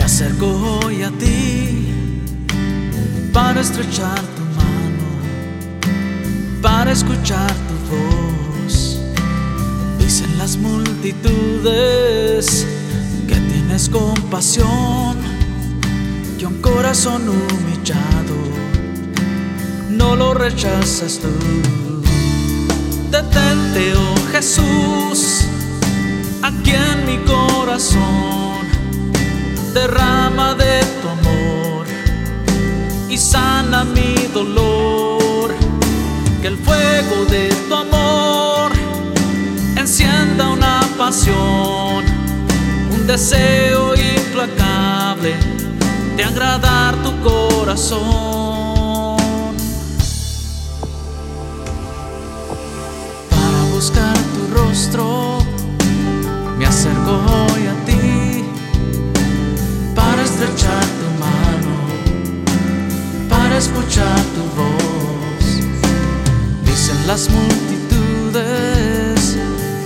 acerco hoy a ti para estrechar tu mano, para escuchar tu voz. Dicen las multitudes que tienes compasión, que un corazón humillado no lo rechazas tú. Detente, oh Jesús, aquí en mi corazón, derrama de tu amor y sana mi dolor. Que el fuego de tu amor encienda una pasión, un deseo implacable de agradar tu corazón. Para buscar tu rostro me acerco hoy a ti, para estrechar tu mano, para escuchar tu voz. Dicen las multitudes